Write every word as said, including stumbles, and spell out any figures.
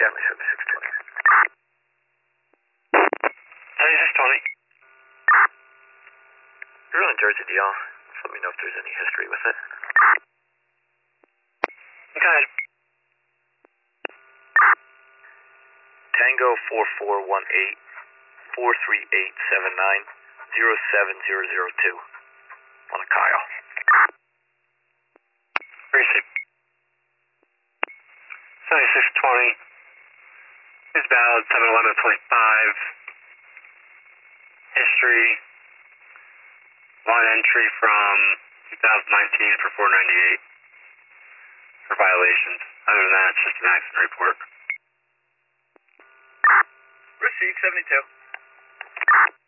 Academy seventy-six twenty. seventy-six twenty. You're on Jersey D L. Just let me know if there's any history with it. Go ahead. Tango four four one eight, four three eight seven nine, zero seven zero zero two. On a Kyle. Receive. seventy-six twenty. Is valid seven eleven twenty-five. History. One entry from two thousand nineteen for four ninety-eight. For violations. Other than that, it's just an accident report. Receive seventy-two.